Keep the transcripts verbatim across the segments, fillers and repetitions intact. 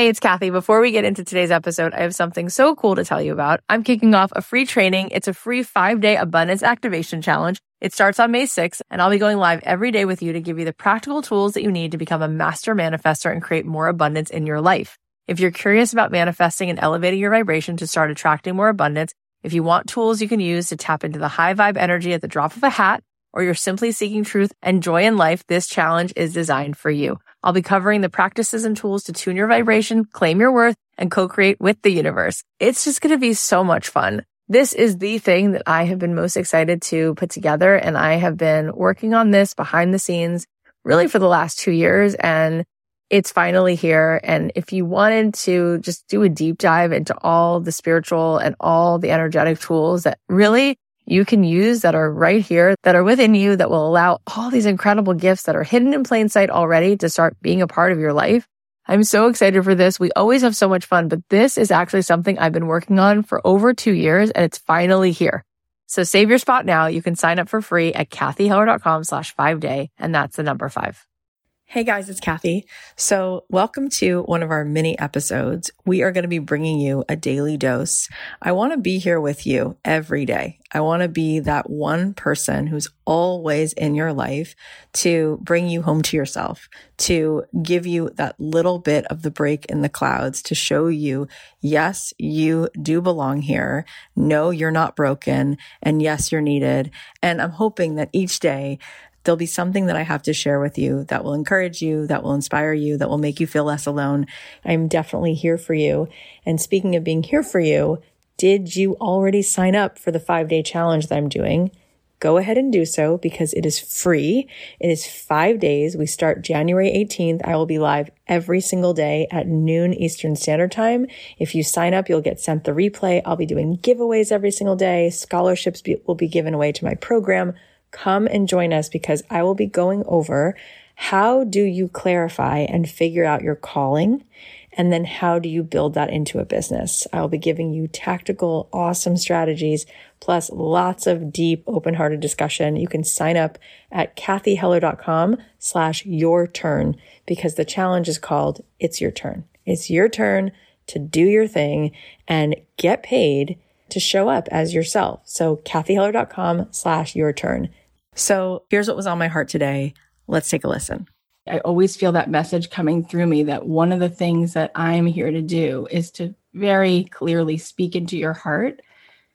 Hey, it's Kathy. Before we get into today's episode, I have something so cool to tell you about. I'm kicking off a free training. It's a free five-day abundance activation challenge. It starts on May sixth, and I'll be going live every day with you to give you the practical tools that you need to become a master manifestor and create more abundance in your life. If you're curious about manifesting and elevating your vibration to start attracting more abundance, if you want tools you can use to tap into the high vibe energy at the drop of a hat, or you're simply seeking truth and joy in life, this challenge is designed for you. I'll be covering the practices and tools to tune your vibration, claim your worth, and co-create with the universe. It's just going to be so much fun. This is the thing that I have been most excited to put together, and I have been working on this behind the scenes really for the last two years, and it's finally here. And if you wanted to just do a deep dive into all the spiritual and all the energetic tools that really you can use that are right here, that are within you, that will allow all these incredible gifts that are hidden in plain sight already to start being a part of your life. I'm so excited for this. We always have so much fun, but this is actually something I've been working on for over two years, and it's finally here. So save your spot now. You can sign up for free at kathyheller.com slash five day, and that's the number five. Hey guys, it's Kathy. So welcome to one of our mini episodes. We are going to be bringing you a daily dose. I want to be here with you every day. I want to be that one person who's always in your life to bring you home to yourself, to give you that little bit of the break in the clouds, to show you, yes, you do belong here. No, you're not broken. And yes, you're needed. And I'm hoping that each day there'll be something that I have to share with you that will encourage you, that will inspire you, that will make you feel less alone. I'm definitely here for you. And speaking of being here for you, did you already sign up for the five-day challenge that I'm doing? Go ahead and do so because it is free. It is five days. We start January eighteenth. I will be live every single day at noon Eastern Standard Time. If you sign up, you'll get sent the replay. I'll be doing giveaways every single day. Scholarships be, will be given away to my program. Come and join us because I will be going over how do you clarify and figure out your calling, and then how do you build that into a business. I'll be giving you tactical, awesome strategies, plus lots of deep, open-hearted discussion. You can sign up at kathyheller.com slash your turn because the challenge is called It's Your Turn. It's your turn to do your thing and get paid to show up as yourself. So kathyheller.com slash your turn. So here's what was on my heart today. Let's take a listen. I always feel that message coming through me that one of the things that I'm here to do is to very clearly speak into your heart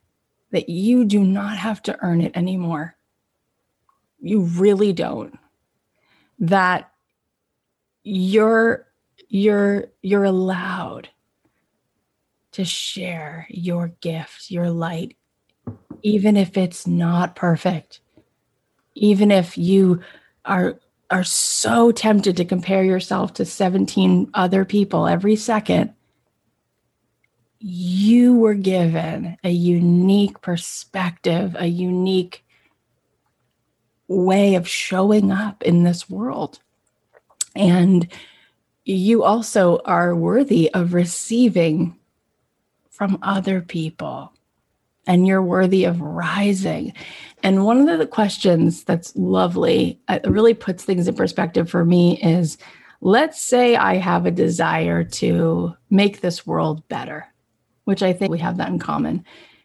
that you do not have to earn it anymore. You really don't. That you're, you're, you're allowed to share your gift, your light, even if it's not perfect. Even if you are are so tempted to compare yourself to seventeen other people every second, you were given a unique perspective, a unique way of showing up in this world. And you also are worthy of receiving from other people. And you're worthy of rising. And one of the questions that's lovely, it really puts things in perspective for me is, let's say I have a desire to make this world better, which I think we have that in common.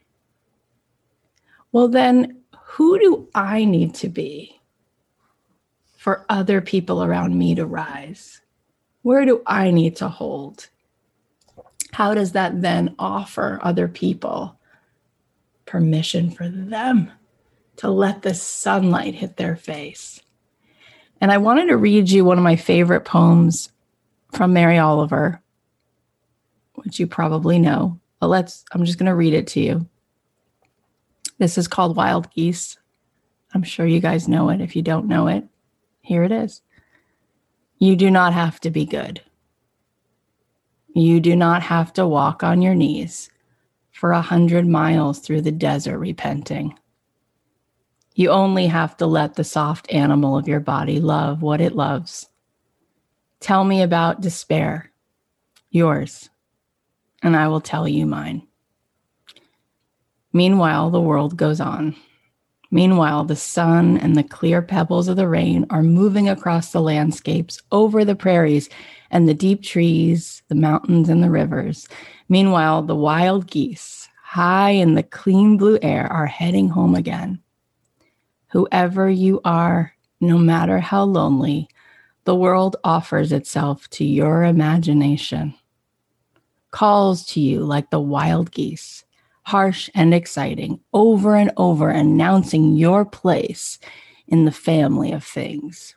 Well, then who do I need to be for other people around me to rise? Where do I need to hold? How does that then offer other people permission for them to let the sunlight hit their face? And I wanted to read you one of my favorite poems from Mary Oliver, which you probably know, but let's, I'm just going to read it to you. This is called Wild Geese. I'm sure you guys know it. If you don't know it, here it is. You do not have to be good. You do not have to walk on your knees for a hundred miles through the desert repenting. You only have to let the soft animal of your body love what it loves. Tell me about despair, yours, and I will tell you mine. Meanwhile, the world goes on. Meanwhile, the sun and the clear pebbles of the rain are moving across the landscapes, over the prairies and the deep trees, the mountains and the rivers. Meanwhile, the wild geese, high in the clean blue air, are heading home again. Whoever you are, no matter how lonely, the world offers itself to your imagination, calls to you like the wild geese, harsh and exciting, over and over announcing your place in the family of things.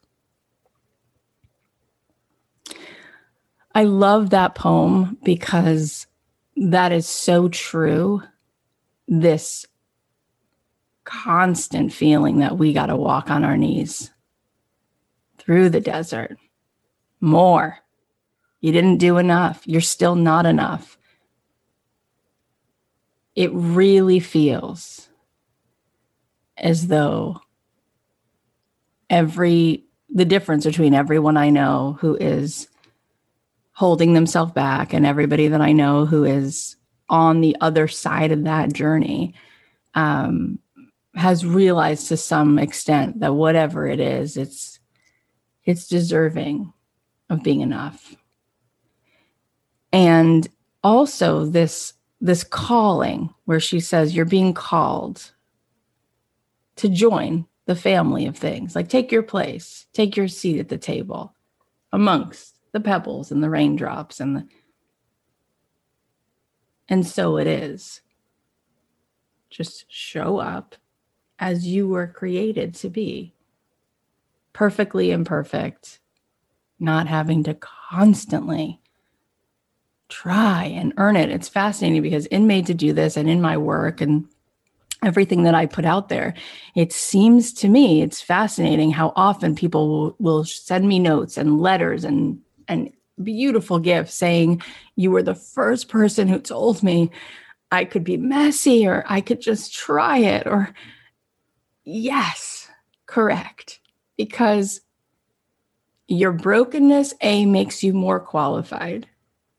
I love that poem because that is so true. This constant feeling that we got to walk on our knees through the desert. More. You didn't do enough. You're still not enough. It really feels as though every, the difference between everyone I know who is holding themselves back and everybody that I know who is on the other side of that journey um, has realized to some extent that whatever it is, it's it's deserving of being enough. And also this this calling where she says you're being called to join the family of things, like take your place, take your seat at the table amongst the pebbles and the raindrops and the, and so it is. Just show up as you were created to be, perfectly imperfect, not having to constantly try and earn it. It's fascinating because in Made to Do This and in my work and everything that I put out there, it seems to me, it's fascinating how often people will, will send me notes and letters and, and beautiful gifts saying, you were the first person who told me I could be messy or I could just try it. Or yes, correct. Because your brokenness, A, makes you more qualified.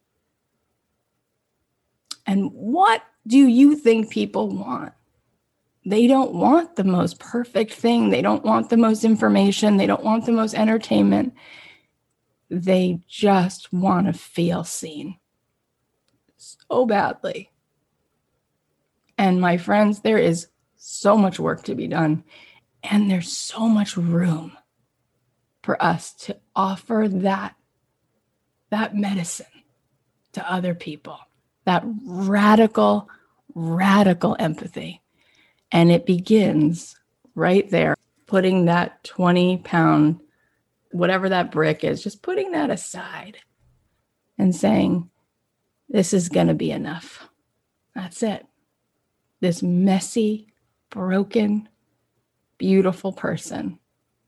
And what do you think people want? They don't want the most perfect thing. They don't want the most information. They don't want the most entertainment. They just want to feel seen so badly. And my friends, there is so much work to be done. And there's so much room for us to offer that, that medicine to other people. That radical, radical empathy. And it begins right there, putting that twenty pound, whatever that brick is, just putting that aside and saying, this is going to be enough. That's it. This messy, broken, beautiful person.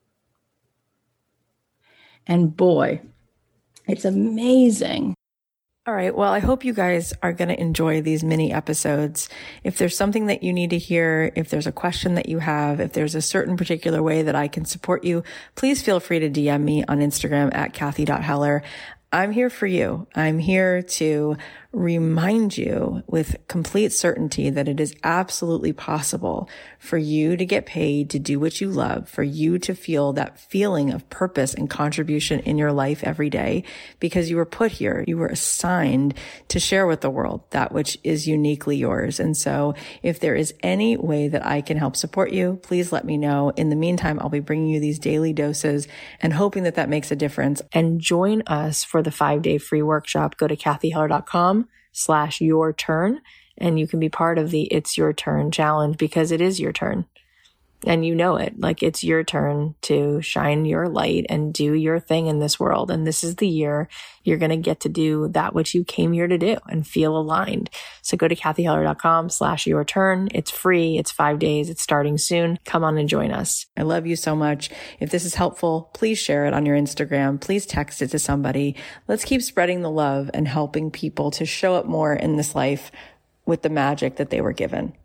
And boy, it's amazing. All right. Well, I hope you guys are going to enjoy these mini episodes. If there's something that you need to hear, if there's a question that you have, if there's a certain particular way that I can support you, please feel free to D M me on Instagram at Kathy dot Heller. I'm here for you. I'm here to remind you with complete certainty that it is absolutely possible for you to get paid to do what you love, for you to feel that feeling of purpose and contribution in your life every day, because you were put here. You were assigned to share with the world that which is uniquely yours. And so if there is any way that I can help support you, please let me know. In the meantime, I'll be bringing you these daily doses and hoping that that makes a difference. And join us for the five-day free workshop. Go to kathy heller dot com slash your turn, and you can be part of the It's Your Turn challenge, because it is your turn. And you know it, like it's your turn to shine your light and do your thing in this world. And this is the year you're going to get to do that which you came here to do and feel aligned. So go to kathy heller dot com slash your turn. It's free. It's five days. It's starting soon. Come on and join us. I love you so much. If this is helpful, please share it on your Instagram. Please text it to somebody. Let's keep spreading the love and helping people to show up more in this life with the magic that they were given.